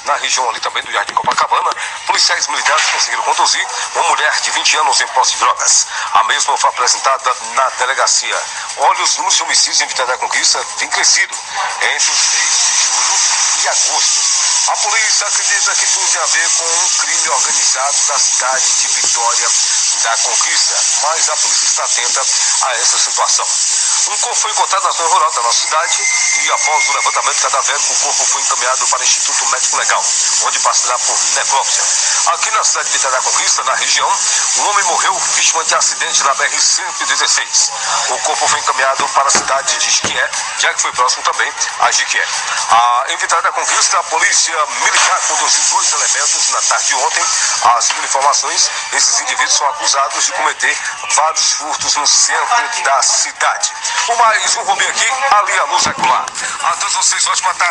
na região ali também do Jardim Copacabana, policiais militares conseguiram conduzir uma mulher de 20 anos em posse de drogas. A mesma foi apresentada na delegacia. Olha, os números de homicídios em Vitória da Conquista vêm crescido entre os meses de julho e agosto. A polícia acredita que tudo tem a ver com um crime organizado da cidade de Vitória da Conquista, mas a polícia está atenta a essa situação. Um corpo foi encontrado na zona rural da nossa cidade e, após o levantamento cadavérico, o corpo foi encaminhado para o Instituto Médico Legal, onde passará por necrópsia. Aqui na cidade de Vitória da Conquista, na região, um homem morreu vítima de acidente na BR-116. O corpo foi encaminhado para a cidade de Jiquié, já que foi próximo também a Jiquié. Em Vitória da Conquista, a polícia militar conduziu 2 elementos na tarde de ontem. Segundo informações, esses indivíduos são acusados de cometer vários furtos no centro da cidade. Mais um roubinho aqui, ali a luz é claro. A todos vocês, ótima tarde.